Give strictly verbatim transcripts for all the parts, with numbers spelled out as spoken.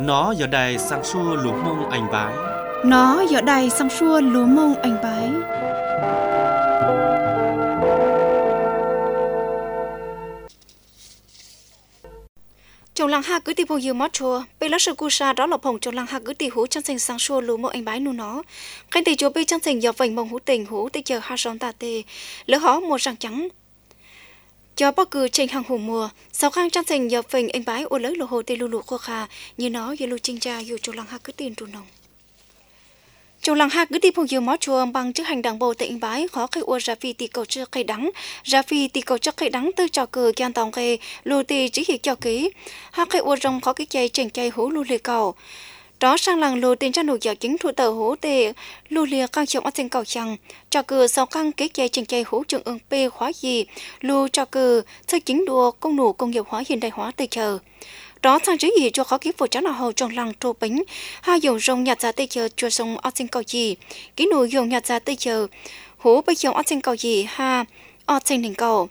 Nó giờ đây sang xua lúa mông anh bái. Nó giờ đây sang xua lúa mông anh bái. Trong làng ha cứ tìm phong yêu mót chùa, bây lá sự cu sa đó là phong trong làng ha cứ tìm hú chân thành sang xua lúa mông anh bái nu nó. Khánh tỷ chúa bây chân thành dọc vành mông hú tình hú tới chờ ha sóng ta tê, lỡ hó mùa răng trắng. Cho bác cử trên hàng hồ mùa, sau khang chân thành dọc vành anh bái ô lấy lô hồ tê lù lù khô khà, như nó như lù chinh cha dù trong làng ha cứ tìm trù nồng. Trong làng ha cứ tìm phong yêu mót chùa bằng chức hành đảng bộ tại anh bái khó khai ua ra phi tì cầu trước khai đắng, ra phi tì cầu trước khai đắng từ trò cử gian tòng kê, lù tì chỉ hiểu cho ký, ha khai ua rong khó cái chay chèn chay hú lù lì cầu. Đó sang làng lù tiền cho nụ giờ chính thủ tờ hú tê lù lìa căng trọng ở trên cầu chẳng, trò cử sau căng cái chay chèn chay hú trường ương p khóa gì, lù trò cử thơ chính đùa công nụ công nghiệp hóa hiện đại hóa tê chờ. Đó sang chỉ gì cho khó ký phụ trách nào hầu trong làng trô bính, ha dùng rong nhặt ra tây chờ chua sông ở trên cầu gì, ký nụ dùng nhặt ra tây chờ, hú bây giờ ở trên cầu gì ha, ở trên đỉnh cầu.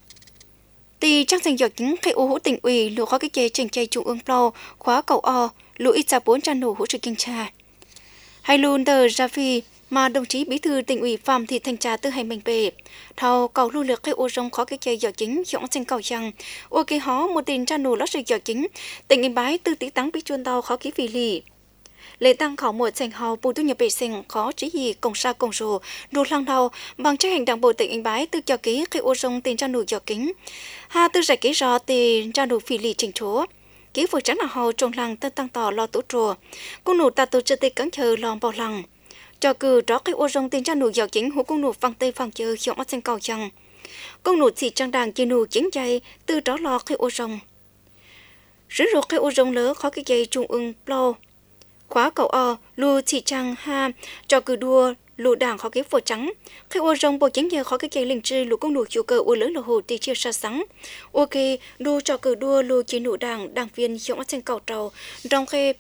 Tì trang thành giọt chính khai u hú tỉnh ủy lũ khó cái chế trình chay trung ương plau khóa cầu o lũ ít ra bốn trăm nụ hỗ trợ kinh trà. Hay luôn tờ ra phi mà đồng chí bí thư tỉnh ủy Phạm Thị Thanh Trà từ hành mình về thầu cầu lưu lược khai u rong khó cái chế giọt chính dọn trên cầu rằng u cái hó một tiền trăm nụ lót sự giọt chính tỉnh yên bái tư tí tắng bí chuôn tàu khó ký vì lì. Lễ tăng khảo một thành hào bù thu nhập vệ sinh khó chỉ gì công sa công rồ nụ lăng đầu bằng trách hành đảng bộ tỉnh Yên Bái từ cho ký khi ô rong tiền trang nụ giọt kính ha từ giải ký rõ tiền trang nụ phi lì trình chúa ký vừa trắng là hào trong lăng tân tăng tỏ lo tổ trùa cung nụ ta tổ chức tê cắn chờ lòng bảo lăng cho cử đó khi ô rong tiền trang nụ giọt kính hú cung nụ phăng tê phăng chờ hiệu mắt trên cầu chăng cung nụ chỉ trang đàng chỉ nụ chính dây từ đó lo khi ô rong rứ ruột khi ô rong lỡ khó cái dây trung ương plau khóa cầu o lù chỉ trang ha cho cử đua lù đảng khó cái phổ trắng khi ô rong bộ chính giờ khó cái cây linh trư lù công nụ chủ cờ ô lớn lù hồ tì chia sa sáng ok đua cho cử đua lù chỉ nụ đảng đảng viên hiệu ở trên cầu trầu trong khi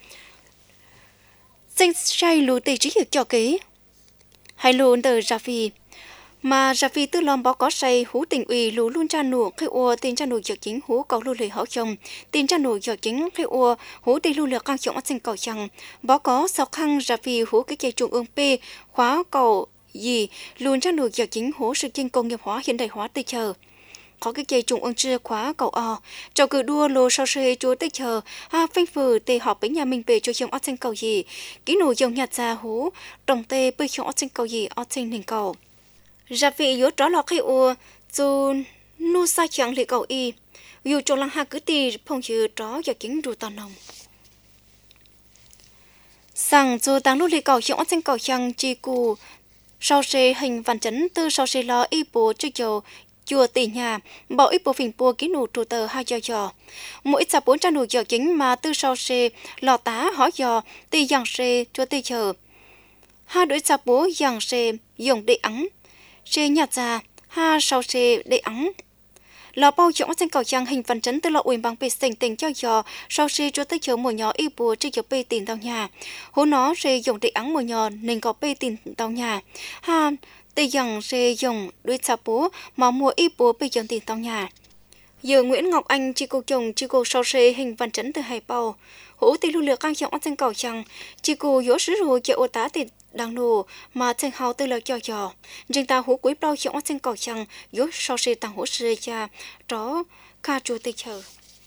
danh say lù tì chỉ hiểu cho ký hay lù từ ra phi mà ra phi tư lòng báo có say hú tỉnh ủy lú luôn cha nụ khi ua tiền cha nụ giờ chính hú cầu lưu lệ hảo chồng tiền cha nụ giờ chính khi ua hú tiền lưu lệ căng trọng ở trên cầu chẳng báo có sau khăn ra phi hú cái cây trung ương p khóa cầu gì luôn cha nụ giờ chính hú sự kinh công nghiệp hóa hiện đại hóa tây chờ có cái cây trung ương chưa khóa cầu o cho cử đua lô sau xe chúa tây chờ ha phanh phừ tê họp với nhà mình về cho chồng ở trên cầu gì kỹ nụ dòng nhạt ra hú đồng tê bơi chồng ở trên cầu gì ở trên nền cầu ra vị yếu đó là cái ua dù nu sa chẳng lì cầu y dù cho lăng ha cứ tì phong chữ đó giờ kính đủ tàn nồng sang dù tăng lúc lì cầu chọn trên cầu chẳng chi cù sau xe hình văn chấn từ sau xe lo y bố cho dầu chùa tỷ nhà bảo y bố phình bùa ký nụ trụ tờ hai giờ giờ mỗi sạp bốn trăm nụ giờ chính mà từ sau xe lò tá hỏi giờ tỷ dàng xe cho tỷ chờ hai đối sạp bố dàng xe dùng để ắng xe nhạt ra ha sau xe để ắng lò bao chọn trên cầu trang hình văn chấn từ lò uỳnh bằng bê sình tình cho giò sau xe cho tới chờ một nhỏ y bùa trên giờ bê tiền tàu nhà hố nó xe dùng để ắng một nhỏ nên có bê tiền tàu nhà ha tây dằng xe dùng đuôi sạp bố mà mua y bùa bê dùng tiền tàu nhà giờ Nguyễn Ngọc Anh chị cô chồng chị cô sau xe hình văn chấn từ hải bao hố tây lưu lược căng chọn trên cầu trang chị cô yếu sứ rồi chị ô tá tiền đang nổ mà thành hào từ lời cho trò riêng ta hú quý bao chọn trên cầu chẳng yếu sau xe tăng hú xe cha đó ca chùa tây chờ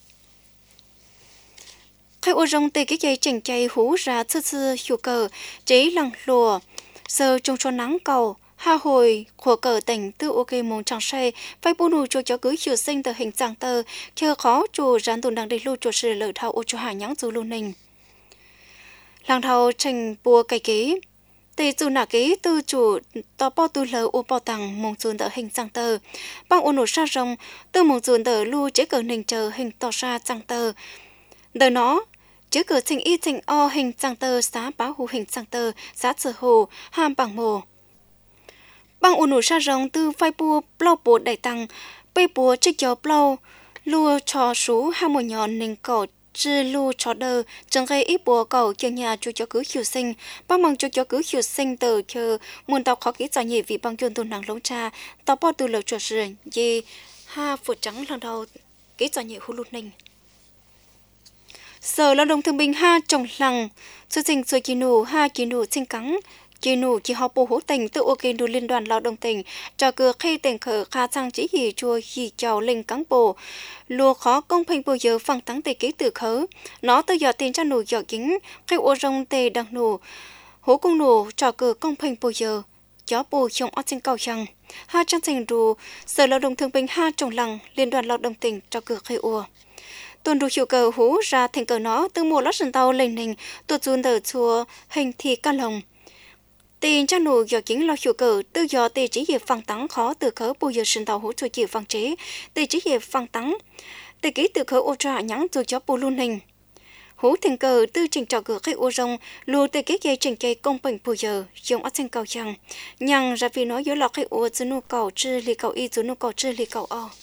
khai ô rong tây cái dây chỉnh chay hú ra thư thư hiệu cờ chế lăng lùa sơ trong cho nắng cầu ha hồi của cờ tỉnh từ ok mong chẳng say phải bù nụ cho cho cứ chiều sinh từ hình dạng tờ chờ khó chùa rán tồn đang để lưu chùa sự lợi thao ô cho hà nhãng dù lưu ninh làng thao trình bùa cây ký tê dù nà ký tư chủ tò bao tu lờ ô bao tặng mong dùn tờ hình sang tờ bằng ô nổ sa rồng từ mong dùn tờ lưu chế cờ nình chờ hình tỏ ra sang tờ đời nó chế cờ trình y trình o hình sang tờ xá báo hù hình sang tờ xá sở hồ hàm bằng mồ bằng ô nổ sa rồng từ phai bùa plau bùa đại tăng bê bùa chế cho plau lưu cho sú hai một nhọn nình cỏ chứ lưu cho đơ chẳng gây ít bùa cầu cho nhà cho cho cứ hiểu sinh bằng bằng cho cho cứ hiểu sinh từ chờ muốn tao khó kỹ giải nhị vì bằng chuyên tồn năng lông cha tao bao từ lời cho sự gì ha phụ trắng lần đầu kỹ giải nhị hú lụt ninh Sở lao động thương binh ha trồng lăng, số trình số chỉ nụ ha chỉ nụ sinh cắn, chỉ nụ chỉ học bổ hỗ tình tự ok đủ liên đoàn lao động tỉnh, cho cửa khi tỉnh khởi khá sang chỉ hì chua hì chào linh cắn bổ, lùa khó công phanh bồi giờ phẳng tăng tề ký từ khớ, nó từ giờ tiền cho nụ giờ kính, khi ô rong tề đặc nụ, hố công nụ cho cửa công phanh bồi giờ, chó bù trong ớt sinh cầu chăng, ha trang trình rù, sở lao động thương binh ha trồng lăng, liên đoàn lao động tỉnh cho cửa khi ô. Tuần đủ hiệu cờ hú ra thành cờ nó từ mùa lót sân tàu lên nình tuột dùn tờ chùa hình thì ca lồng. Tiền cho nụ do chính lo hiệu cờ từ do tê chỉ hiệp phăng tắng khó từ khớ bù giờ sân tàu hú chùa chịu phăng chế tê chỉ hiệp phăng tắng tê ký từ khớ ô tra nhắn rồi cho bù luôn hình. Hú thành cờ từ trình trò cửa khách ô rong lùa tê ký dây trình cây công bệnh bù giờ dùng ớt xanh cầu chăng nhằng ra vì nói dối lọ khách ô dư nụ cầu chư lì cầu y dư nụ cầu chư lì cầu o.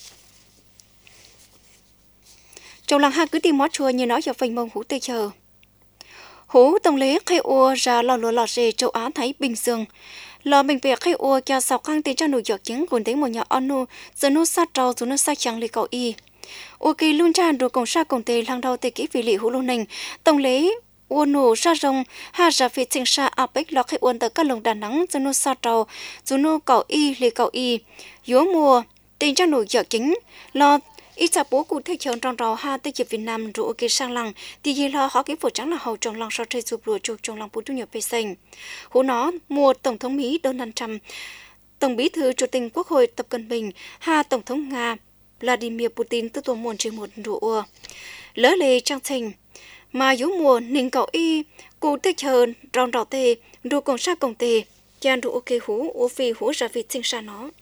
Trong làng ha cứ tìm mót chùa như nói cho phanh mông hú tê chờ. Hú tổng lễ khai ô ra lò lúa lò rề châu Á Thái Bình Dương. Lò bình bè khai ô cho sọc khang tên cho nụ giọt chứng cuốn tính một nhà onu, giờ nụ sát trâu dù nụ sát chẳng lì cầu y. Ô kỳ luôn tràn đồ công sát công tê lăng đầu tê kỹ vì lì hú lô nình. Tổng lễ ô nụ ra rồng ha ra phía trình sa apec lò khai uôn tờ các lồng đà nắng giờ nụ sát trâu dù nụ cầu y lì cầu y. Dúa mùa tên cho nụ giọt chứng lò ít sa bố cụ thể chọn trong rau ha tới Việt Nam rồi ok sang lăng thì gì lo họ cái phụ trắng là hậu trong lăng sau chơi chụp lụa chụp trong lăng bút tu nhập bê xanh. Hú nó mua tổng thống Mỹ Donald Trump, tổng bí thư chủ tịch Quốc hội Tập Cận Bình, ha tổng thống Nga Vladimir Putin từ tổ môn trên một rượu lỡ lề trang trình mà dấu mùa ninh cậu y cụ thể chọn trong rau tê đồ còn sa công tê chan rượu ok hú ô phi hú ra vịt sinh sa nó.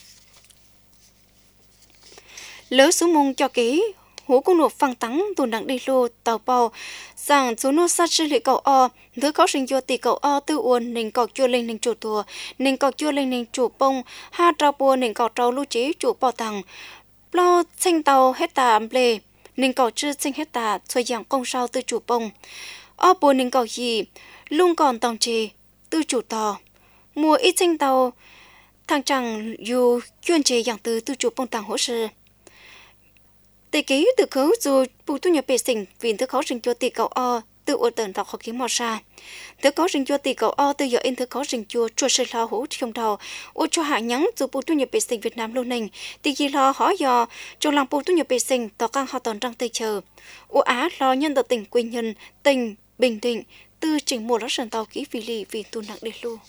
Lỡ xuống mông cho kỹ, hú cũng nộp phăng tắng tùn đặng đi lô tàu bò, rằng số nô sát sư lị cậu o, thứ có sinh vô tỷ cậu o tư uồn nền cọc chua lên nền chủ tùa, nền cọc chua lên nền chủ bông, ha trao bùa nền cọc trao lưu chế chủ bò tàng, lo sinh tàu hết tà ẩm lề, nền cọc chư sinh hết tà, xoay dạng công sao tư chủ bông, o bùa nền cọc gì, luôn còn tòng trì, tư chủ tò, mùa ít sinh tàu, thằng chẳng dù chuyên chế dạng tư tư chủ bông tàng hỗ trợ. Tê ký từ khấu dù bù tu nhập bề sinh vì thứ khó rình cho tì cầu o từ ô tần đọc khó kiếm mò ra. Thứ khó rình cho tì cầu o từ giờ in thứ khó rình chua chua sơ lo hữu trong đầu. Ô cho hạ nhắn dù bù tu nhập bề sinh Việt Nam lâu nình. Tì gì lo hỏi dò trong lòng bù tu nhập bề sinh tỏ căng họ tòn răng tây chờ. Ô Á lo nhân tờ tỉnh Quy Nhân, tỉnh Bình Định từ trình mùa lót sần tàu ký vì lì vì tu nặng đề lưu.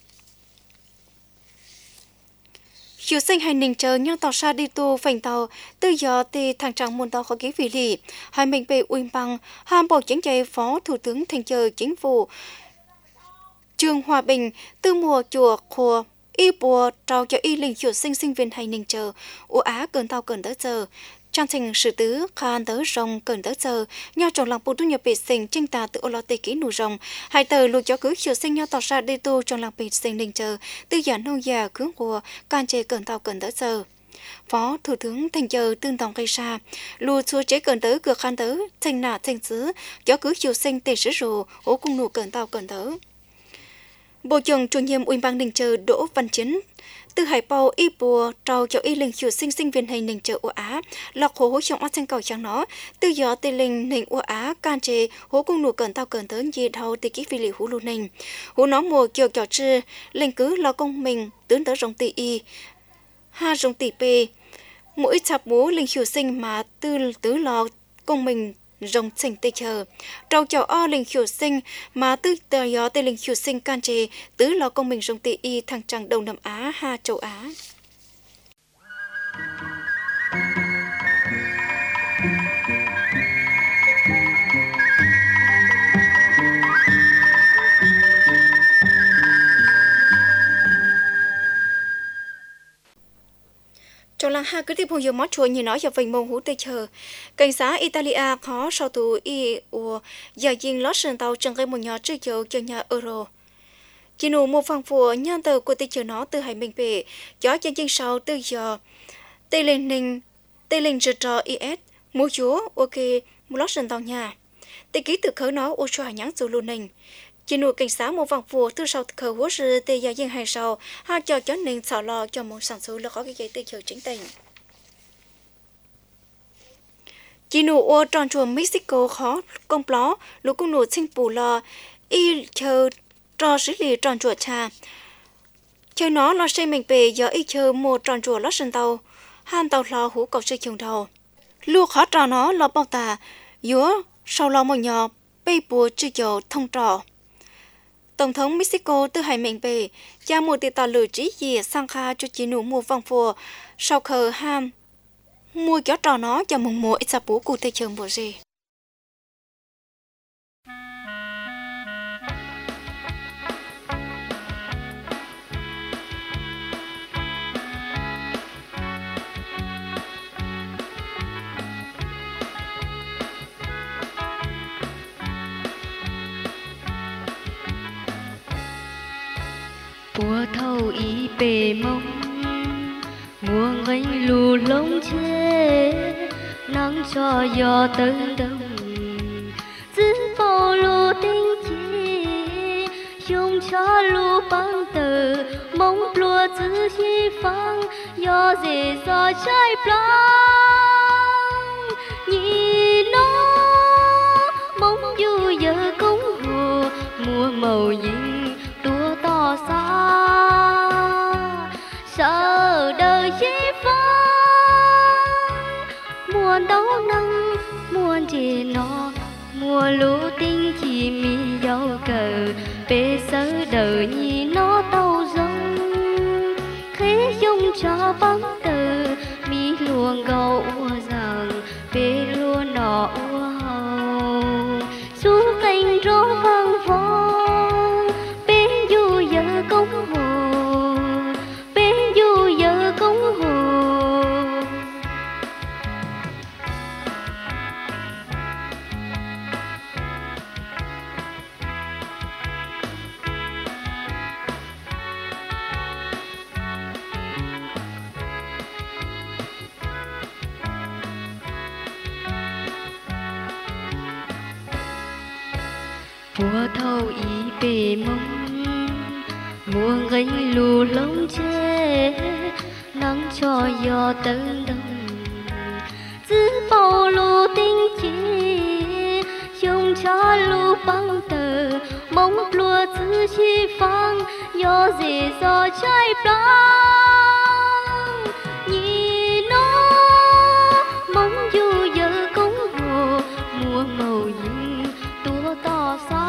Chiều sinh hành ninh chờ nhau tàu xa đi tu phành tàu từ giờ thì thằng trắng muôn tàu khó ký vì lì hai mình về uy bằng ham bộ chính trị phó thủ tướng thành chờ chính phủ Trương Hòa Bình từ mùa chùa khùa y bùa trao cho y linh chiều sinh sinh viên hành ninh chờ u Á cơn tàu cơn tới giờ trang trình sử tứ khan tới rồng cơn tới giờ nhau trong lòng bộ tu nhập bể sinh trinh tà từ ô lo tê ký nụ rồng hai tờ lùi cho cứ chiều sinh nhau tàu xa đi tu trong lòng bể sinh ninh chờ từ giả nông già cưỡng của can chế cơn tàu cơn tới giờ phó thủ tướng thành chờ tương tòng gây ra lùi xua chế cơn tới cửa khan tới thành nạ thành xứ cho cứ chiều sinh tê sử rù ố cung nụ cơn tàu cơn tới bộ trưởng chủ nhiệm ủy ban ninh chờ Đỗ Văn Chiến từ hải bầu y bùa trao cho y linh chủ sinh sinh viên hành ninh trợ u Á lọc hồ hỗ trong ớt xanh cầu chẳng nó từ giờ tê linh ninh u Á can chế hỗ cung nụ cẩn tao cẩn tới gì đâu tê ký phi lì hú lù ninh hú nó mùa kiều kiều chư linh cứ lo công mình tướng tới rồng tỷ y ha rồng tỷ p mỗi chạp bố linh chủ sinh mà tư tứ lo công mình rồng sinh tê chờ trâu chào o linh chủ sinh mà tư tờ gió tê linh chủ sinh can chế tứ lo công mình rồng tê y thằng trăng đông nam Á ha châu Á. Trong làng ha cứ tiếp hồi giờ mót chùa như nói cho vành mông hú tê chờ. Cảnh sát Italia khó sau tù y ua giờ dinh lót sườn tàu chẳng gây một nhỏ chơi dầu cho nhà euro. Chỉ nụ một phòng phùa nhân tờ của tê chờ nó từ hải mình về gió chân chân sau từ giờ tê lên ninh tê lên rờ trò is mua chúa ok một lót sườn tàu nhà tê ký từ khởi nó ô cho nhắn dù luôn ninh. Chỉ nụ cảnh sát một vòng phùa từ sau khởi hố sư tê gia dân hai sau hai cho chó nên xào lo cho một sản xuất là có cái giấy tê chờ chính tình. chỉ nụ ô tròn chùa Mexico khó công pló lúc cũng nụ sinh bù lò y chờ trò xử lý tròn chùa cha chờ nó lo xây mình về giờ y chờ một tròn chùa lót sân tàu han tàu lo hú cầu xây trường đầu lu khó trò nó lo bao tà dúa sau lo một nhỏ bê bùa chưa dầu thông trò Tổng thống Mexico từ hải mình về cha một tỷ tàu lửa trí gì sang kha cho chỉ nụ mua vòng phùa sau khờ ham mua gió trò nó cho mùng mùa ít sa bú cụ tây trường bộ gì Bùa thâu ý bề mông mùa ngành lù lông chê nắng cho gió tưng đông giữ bao lù tinh chi dùng cho lù băng tờ mong lùa giữ chi phăng gió dễ gió trái plong nhìn nó mong dù giờ cũng hồ mùa màu nhìn đua to xa sợ đời chi phăng muôn đấu năng muôn chỉ nó mùa lũ tinh chỉ mi dấu cờ bê sớ đời nhi nó tàu rông khế dung cho bóng tờ mi luồng gầu ua rằng bê lua nọ ua hầu su cành rô vang vong bên du giờ công hồ bên du giờ công hồ Bùa thâu ý bề mông mùa gánh lù lông chê nắng cho gió tưng đông giữ bao lù tinh chi dùng cho lù băng tờ mong lùa giữ chi phăng gió dễ gió trái plong nhìn nó mong dù giờ cũng hồ mùa màu nhìn tua to xa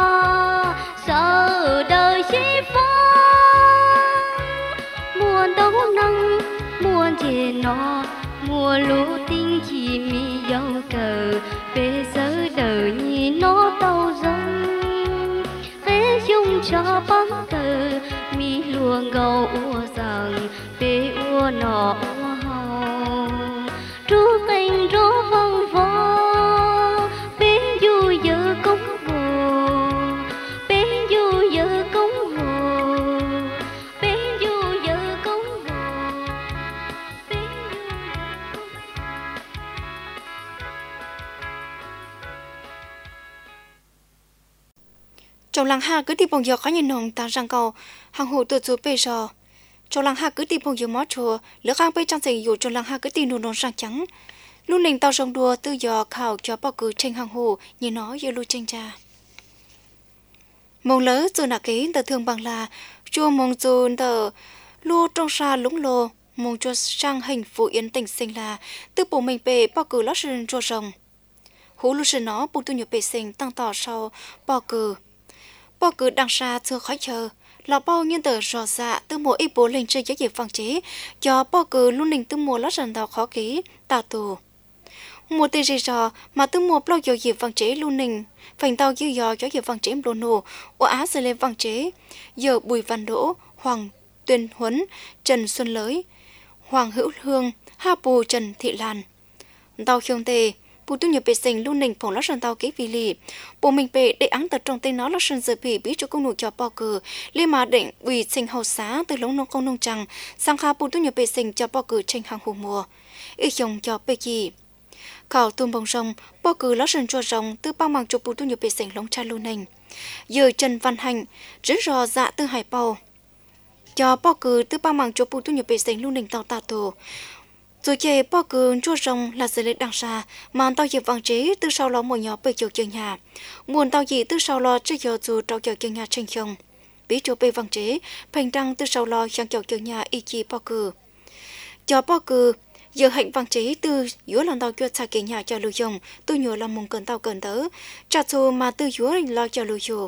sợ đời chi phăng muôn đấu năng muôn chê nó mùa lũ tinh chỉ mi dấu cờ bê sớ đời nhìn nó tàu rông khế dung cho bóng tờ mi luồng gầu ua rằng bê ua nọ ua hầu trú cành rô vang vong bên du giờ công hồ bên du giờ công hồ bên du giờ công hồ bên du trong làng ha cứ tìm bông gió có nhìn nồng ta răng cầu hàng hồ tự chủ bê rò trong làng ha cứ tìm bông gió mót chùa lỡ khang bê trang dày dù trong làng ha cứ tìm nụ nồng răng trắng lúc nền tàu rong đua tư giò khảo cho bao cử tranh hàng hồ như nó như lưu tranh trà mong lỡ dù nạ kế tờ thường bằng là chua mong dù tờ lua trong xa lũng lô mong cho sang hình phụ yên tình sinh là từ bộ mình bề bao cử lót rừng chua rồng hú lưu sư nó bụng tu nhiều bề sinh tăng tỏ sau bao cử bao cử đằng xa chưa khỏi chờ là bao nhân tờ rò dạ từ mùa y bố lên chơi giáo dục phòng chế cho bao cử luôn nình từ mùa lót rừng đào khó ký tà tù một tỷ gì rò mà từ mùa bao giờ dịp văn chế luôn nình phành tàu dư dò cho dịp văn chế lô nổ ô á sẽ lên văn chế giờ Bùi Văn Đỗ Hoàng Tuyên Huấn Trần Xuân Lới Hoàng Hữu Hương Ha Bù Trần Thị Lan tàu khiông tề bù tu nhiều bề sinh luôn nình phỏng lót sân tàu ký vì lì bộ mình bề để áng tật trong tên nó lót sân giờ bị biết cho công nụ cho bao cử lên mà định ủy sinh hậu xá từ lống nông công nông trăng sang kha bù tu nhiều bề sinh cho bao cử tranh hàng hồ mùa ý chồng cho bề gì khảo tuôn bông rồng bao cử lót sân chua rồng từ bao màng chụp bù tu nhiều bề sinh lống cha luôn nình giờ Trần Văn Hành rất rò dạ từ hải bầu cho bao cử từ bao màng chụp bù tu nhiều bề sinh luôn nình tàu tà tổ Rồi chơi bao cường chua rồng là sự lệ đằng xa, mà tao dịp vàng chế từ sau lo một nhỏ bê chầu chơi nhà. Muốn tao gì từ sau lo chưa giờ dù trao chơi nhà trên chồng. Bí chỗ bê vàng chế, phành đăng từ sau lo sang chầu chơi nhà y chi bao cử. Cho bao cử, giờ hạnh vàng chế từ giữa lần tao cho xa kê nhà cho lưu dùng, tôi nhớ là mong cần tao cần tớ. Trả dù mà từ giữa lo cho lưu dùng.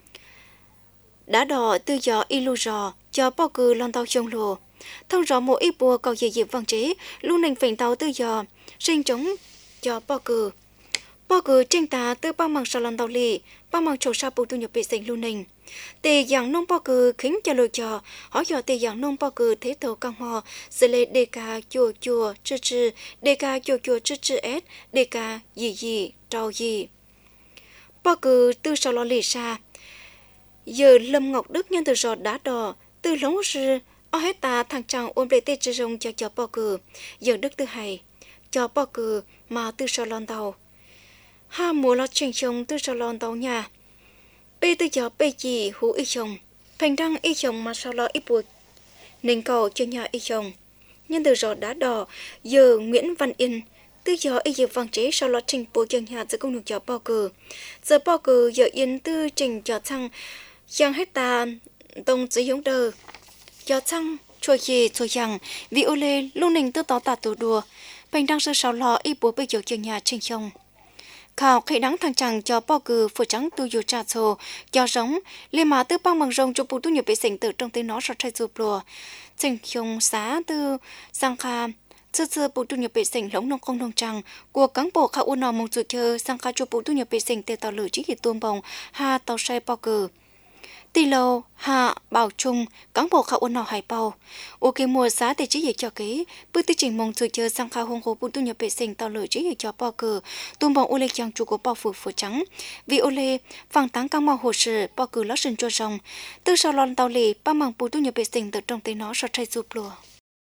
Đã đỏ từ gió y lưu rò, cho bao cử lần tao chồng lùa. Thông rõ một ít bùa cầu dễ dịp văn chế, luôn nành phình tàu tư giò, sinh chống cho bò cử. Bò cử trên ta từ bao măng sò lần tàu lì, bao măng trổ sa bù tu nhập bị sinh luôn nành. Tề dạng nông bò cử khính cho lôi trò, hỏi dò tề dạng nông bò cử thế tổ căng hò, sẽ lê đề ca chùa chùa chư chư, đề ca chùa chùa chư chư ết, đề ca gì gì, trao gì. Bò cử từ sò lo lì xa. Giờ Lâm Ngọc Đức nhân từ giò đá đỏ, từ lống sư, ở hết ta thằng chàng ôm lấy tê chơi rong cho cho bò cử, giờ đức tư hay, cho bò cử mà tư sò lon tàu. Ha mùa lo chênh chồng tư sò lon tàu nhà. Bê tư giờ bê gì hú y chồng, phành răng y chồng mà sao lo y buộc, nên cầu cho nhà y chồng. Nhân từ giò đá đỏ, giờ Nguyễn Văn Yên, tư giờ y dịp vàng chế sao lo trình bộ cho nhà giữa công được cho bò cử. Giờ bò cử giờ yên tư trình cho thằng giang hết ta tông dưới giống đờ. Cho chăng chua gì chua rằng vì ô lê luôn nình tư tỏ tả tổ đùa bành đang sơ sào lò y bố bây giờ chơi nhà trên chồng khảo khẩy đắng thằng chàng cho bao cử phở trắng tu dù trà sồ cho giống lên mà tư băng bằng rồng cho bù tu nhập vệ sinh từ trong tên nó sọt thay dù lùa trên chồng xá tư sang kha sơ sơ bù tu nhập vệ sinh lống nông không nông trăng của cán bộ khảo u nò mong dù chơi sang kha cho bù tu nhập vệ sinh tê tàu lửa chỉ hiện tuôn bồng ha tàu say bao cử tì lâu hạ bảo trung cán bộ khảo ôn nào hải bao ô cái mùa giá thì chỉ dạy cho cái bước tiến trình mong chơi chơi sang khảo hong hồ bùn tu nhập vệ sinh tàu lửa chỉ dạy cho bao cử tuôn bồng ô lê chàng chủ của bao phủ phủ trắng vì ô lê phẳng táng căng màu hồ sơ bao cử lót sừng cho rồng từ sau lon tàu lì ba mảng bùn tu nhập vệ sinh từ trong tay nó sọt thay giúp lùa.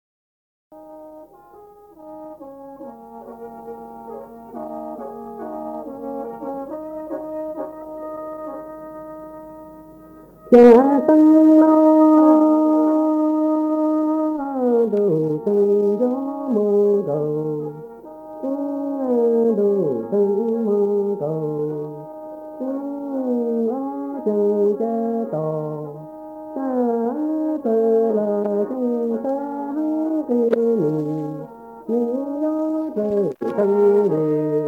Cha tăng lo đủ từng gió mưa cầu đủ từng mưa cầu ở chân cha tò ta tơ là chân ta kỳ niệm những gió trời tăng đề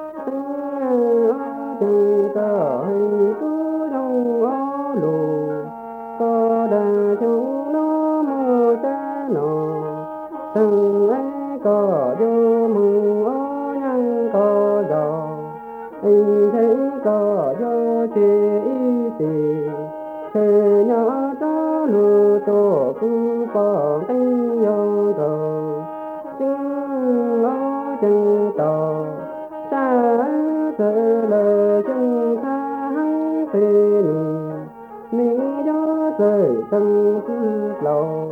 ở chân ta hay cứ đâu ở lù có đà chung nó mô cha nọ từng ấy có vô mừng ó nhăn có giò ấy thấy có vô chê y tì thề nhỏ đó lừa tổ cứ bỏ tay vô cầu chứng ó chân tò xa sợ lời chân tha hắn phê nụ mình gió rơi tâm cứ lầu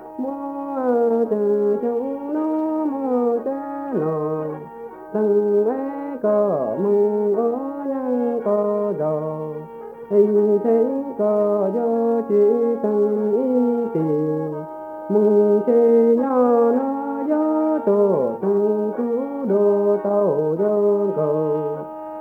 mua từ chúng nó mua cha nọ từng bé có mừng ó nhăn có giò ấy thấy có gió chỉ từng ý tì mừng chê nhỏ nó gió tổ từng cứu đồ tàu gió cầu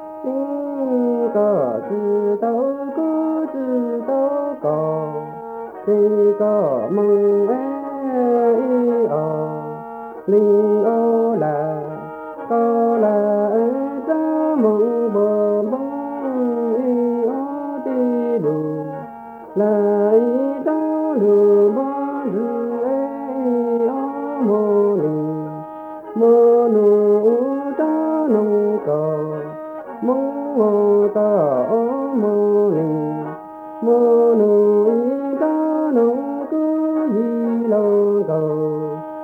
tiếng có chữ tàu có chữ tàu có thì có mừng ế y ở linh ô là có là ế ra mừng bờ bóng y ô đi đủ là y đó lừa bó rư ế ô mô linh mô nụ đó nông cầu mô ngô ta ô mô linh mô nụ y đó nông cứ di lâu cầu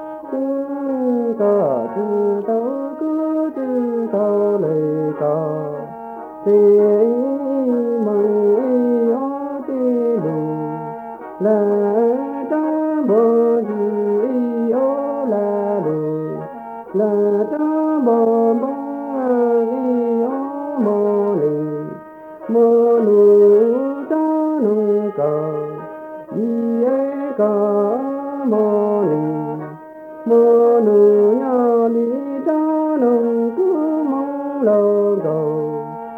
chứng có chư tâu cứ chư tâu lời có thì mừng y ô ti lù là ta bồ dư y ô là lù là ta bồ bông y ô mô linh mô nụ ta nông cầu y ê có mô linh mô nữ nhỏ lý cha nông cứ mong lâu cầu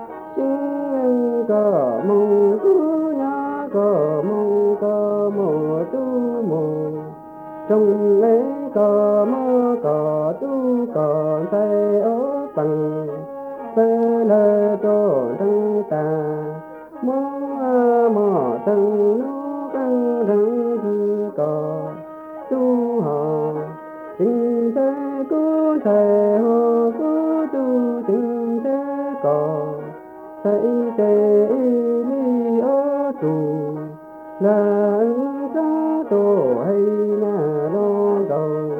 xin cờ mong cứ nhá cờ mong cờ mô tu mô trong ấy cờ mơ cờ tu cờ tay ở bằng phê lê trô đăng tà mô mô tăng nô căng răng thư cờ tu hò tình thế cố thầy hồ cố tu tình thế cò thầy tê li ở tù là ân ca tổ hay nhà lo đầu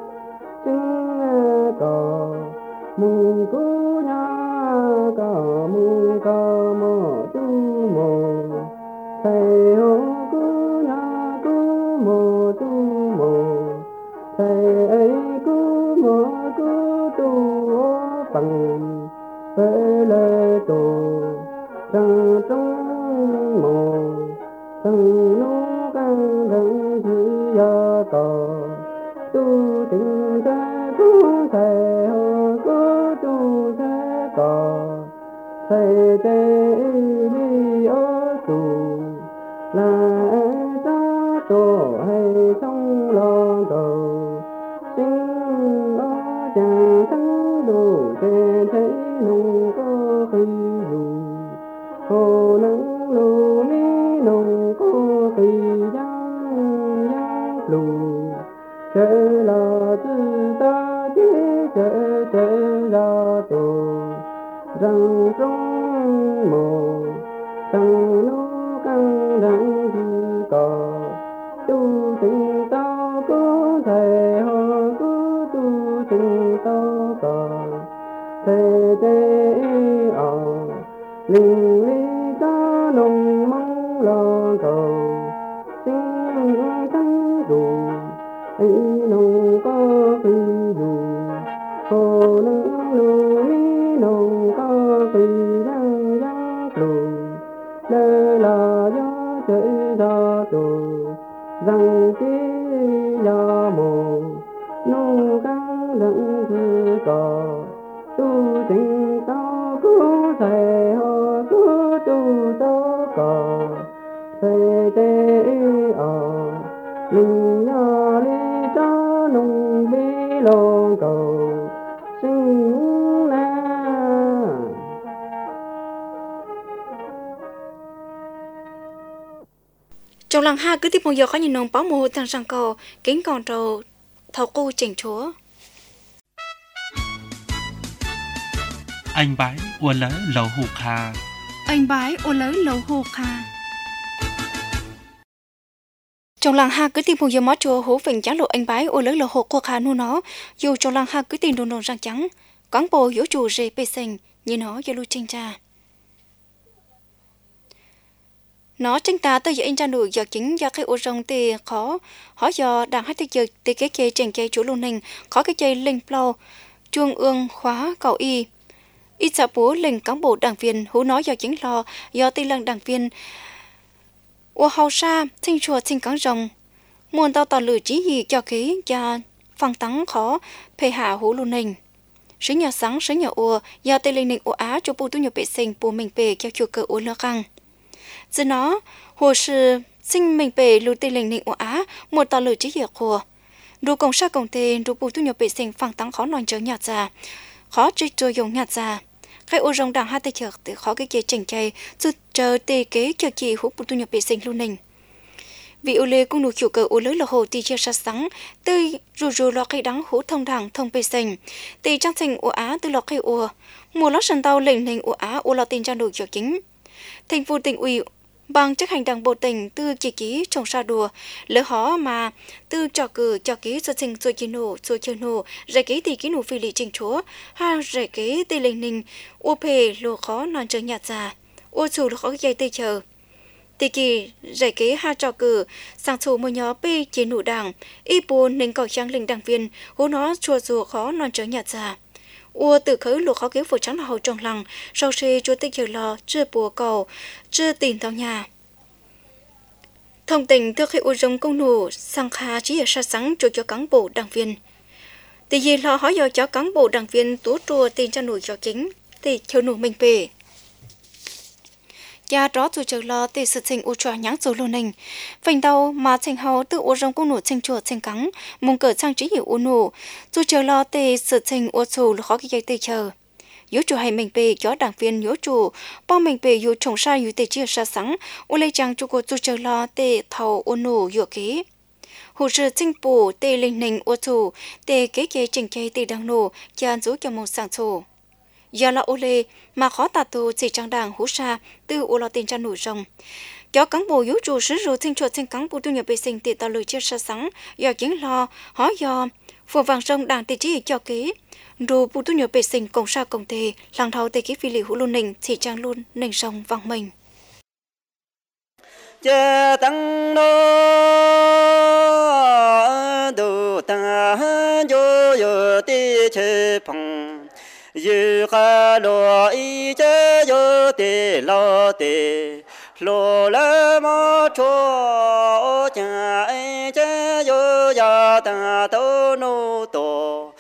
chính cò mùng cố nhà cò mùng cò mò tu mò thầy hồ cố nhà cố mò tu mò thầy ấy cứ mơ cứ tu bằng phê lê tổ trăng trong mồ trăng nô căng răng chỉ do cò tu tình thế cứ thầy hồ cứ tu thế cò thầy tê đi ở tù là ta tổ hay trong lo cầu xin ở chàng thắng đủ kê thấy nung có khi dù hồ nắng lù mi nung có khi giăng giăng lù chợ là tư ta chế chợ chợ ra tổ răng trong mồ tăng nô căng đắng dư cò tu tình tao có thầy họ có tu tình tao cò thầy tê ở linh lý ta nồng mong lo cầu xin thắng đủ ấy nồng có khi dù hồ nắng lù mi nồng có khi giăng giăng lù đây là gió chạy ra tổ rằng cái gió mồ nô căng đặng thư cò tu tình tao có thầy họ có tu tao cò thầy tê ở linh nhỏ lý cha nông bi lo cầu xin nè trong làng ha cứ tiếp một giờ có nhìn nông báo mù tăng sang cầu kính còn trầu thầu cô chỉnh chúa anh bái ua lỡ lầu hù kha anh bái ô lỡ lầu hồ kha trong làng ha cứ tìm một giờ mót chùa hú phình trắng lộ anh bái ô lỡ lầu hồ cô kha nu nó dù trong làng ha cứ tìm đồn đồn răng trắng quán bồ yếu chủ rề bê sình như nó giờ lưu trinh cha nó chính ta tới giờ anh cha nổi giờ chính giờ cái ô rong tì khó hỏi giờ đang hát tới giờ tì cái chơi chèn chơi chủ luôn hình khó cái chơi linh plau chuông ương khóa cầu y ít xã bố linh cán bộ đảng viên hú nói giờ chính lo giờ tì lần đảng viên ô hậu sa sinh chùa sinh cán rồng muôn tao tỏ lử chỉ gì cho khí cho phăng tắng khó phê hạ hú luôn hình sứ nhà sáng sứ nhà ô giờ tì linh định ô á cho bù tu nhiều bệ sinh bù mình bề cho chùa cờ ô lơ căng giờ nó hồ sư sinh mình bề lưu tây linh định ô á một tàu lửa chỉ hiệu hồ đủ công sát công tên đủ bù thu nhập bệ sinh phẳng tăng khó non chớ nhạt ra khó chơi chơi dùng nhạt ra khai ô rong đằng hai tay chợt từ khó cái kia chỉnh chay chút chờ tê kế chờ chỉ hút bù thu nhập bệ sinh luôn nình vì ô lê cũng đủ kiểu cờ ô lưới là hồ tì chia sát sáng tươi rù rù lọ cây đắng hú thông đẳng thông bệ sinh tì trang thành ô á từ lọ cây ô mùa lót sần tàu lệnh hình ô á ô lọ tin trang đủ cho chính thành phố tỉnh ủy bằng chức hành đảng bộ tỉnh từ chỉ ký trong sa đùa lỡ khó mà từ trò cử cho ký xuất sinh rồi chi nổ rồi chơi nổ giải ký thì ký nổ phi lý trình chúa ha giải ký tây linh ninh ô phê lô khó non chơi nhạt già ô chủ khó dây tây chờ tây kỳ giải ký ha trò cử sang chủ một nhóm pi chỉ nổ đảng y buồn nên cỏ trang linh đảng viên hú nó chùa rùa khó non chơi nhạt già ua từ khởi lục khó kéo phổ trắng là hậu trong lòng sau khi chúa tích giờ lo chưa bùa cầu chưa tìm tao nhà thông tình từ khi u rồng công nổ sang kha chỉ ở sát sáng cho cho cán bộ đảng viên Thì gì lo hỏi giờ cho cán bộ đảng viên tú trùa tiền cho nổi cho chính thì chiều nụ mình về. Gia đó dù chờ lo thì sự tình u trò nhắn dù luôn nình. Vành đầu mà trình hào tự u rong công nụ trình chùa trình cắn, mong cỡ trang trí hiệu u nụ. Dù chờ lo thì sự tình u chủ là khó cái dây tê chờ. Yếu chủ hay mình bề gió đảng viên yếu chủ, bao mình bề yếu trồng sa yếu tê chia sa sẵn, u lấy trang chủ của dù chờ lo tê thầu u nụ yếu kế. Hồ sơ chính phủ tê linh nình u chủ, tê kế kế trình kế tê đăng nụ, chán rú cho mong sáng chủ. Giờ là ô lê mà khó tà tù chỉ trang đảng hú sa từ ô lò tiền cho nổi rồng. Cho cán bộ yếu chủ sử dụng thanh chuột trên cán bộ tu nhập bề sinh thì tạo lời chia sa sáng, giờ kiến lo, hỏi giờ, phù vàng rồng đảng tỷ trí cho kế. Rồi bộ tu nhập bề sinh công sa công tề, làng thầu tề kế phi lì hú luôn nình, chỉ trang luôn nình rồng vàng mình. Chê tăng nô đồ ta yo yo ti chê phong. Yu kha lo y che yo te lo te lo la ma cho cha e che yo ya ta to no to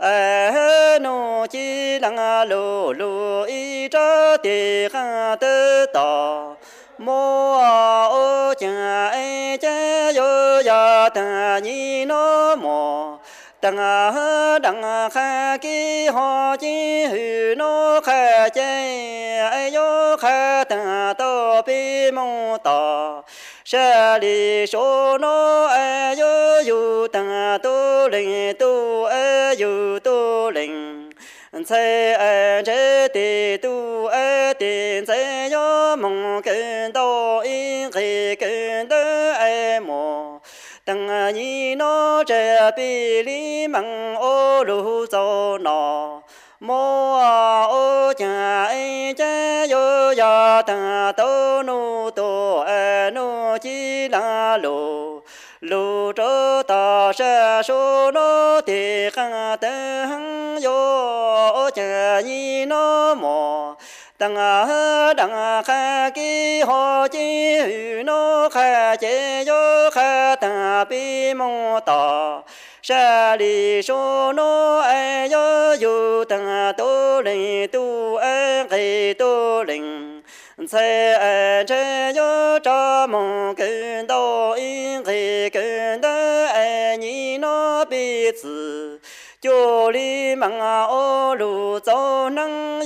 a no chi lang lo lo y cha te kha te ta mo o cha e che yo ya ta ni no mo đằng đằng kha ki ho chi hư no kha che ai yo kha ta to pi mo ta sa li so no ai yo yu ta tu linh tu ai yu tu linh sai ai che ti tu ai tin sai yo mong ken do in ri ken de ai mo tăng ni nó trẻ bi li mang ô lu zo nó mo ô cha ai cha yo ya ta to nu to a nu chi la lu lu cho ta sa so nó ti kha te hang yo cha ni nó mo đằng đằng kha ki ho chi hư no kha che yo kha ta pi mo ta sa li so no ai yo yu ta to le tu a ge to ling sai a che yo cha mo ke do in ge ke da ai ni no bi zi jo li mang a o lu zo nang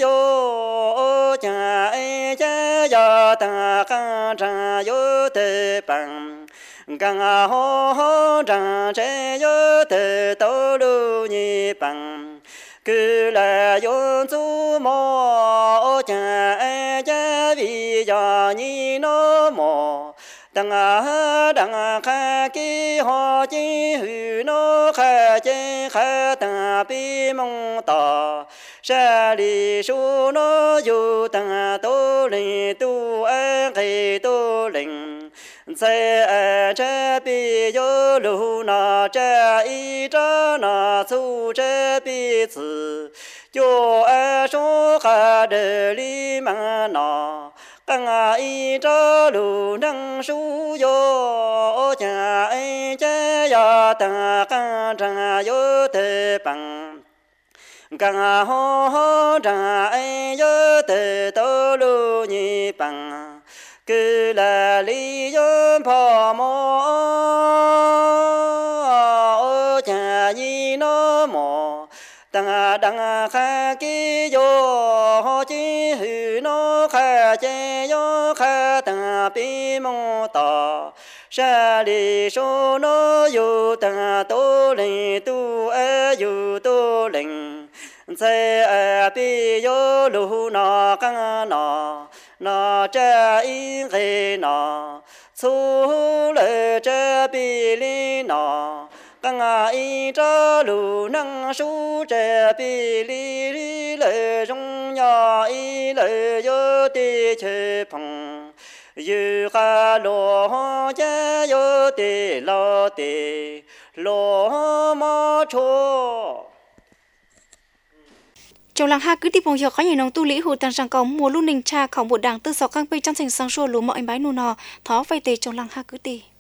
yo cha ai cha ya ta ka cha yo te bang gang a ho ho cha che yo te to lu ni bang cứ là yo zu mo cha ai cha vi ya ni no mo đằng đằng kha ki ho chi hư no kha che kha ta pi mong ta sa li su no yu ta to le tu a ge to ling sai a cha pi yo lu na cha i cha na su cha pi zi yo a so kha de li ma na tăng ai cho lu năng su yo cha ai cha ya ta ca cha yo te bằng càng ho ho cha ai yo te to lu ni bằng cứ là li yo pho mo cha ni no mo đằng đằng kha ki yo ho chi hư no kha che yo kha ta pi mo ta sa li so no yu ta to le tu a yu to ling sai a pi yo lu na ka na na cha in ge na su le cha pi li na càng ai cho lu năng su trẻ bi li li lệ trong nhà ai lệ yo ti che phong yu kha lo cha yo ti lo ti lo ma cho Trong làng ha cứ tiếp phong hiệu khó nhìn nông tu lý hồ tàng sang cống mùa lu ninh cha khổng bộ đảng tư sáu căng bay trong thành sang xua lúa mọi bái nô nò thó vay tề trong làng ha cứ tì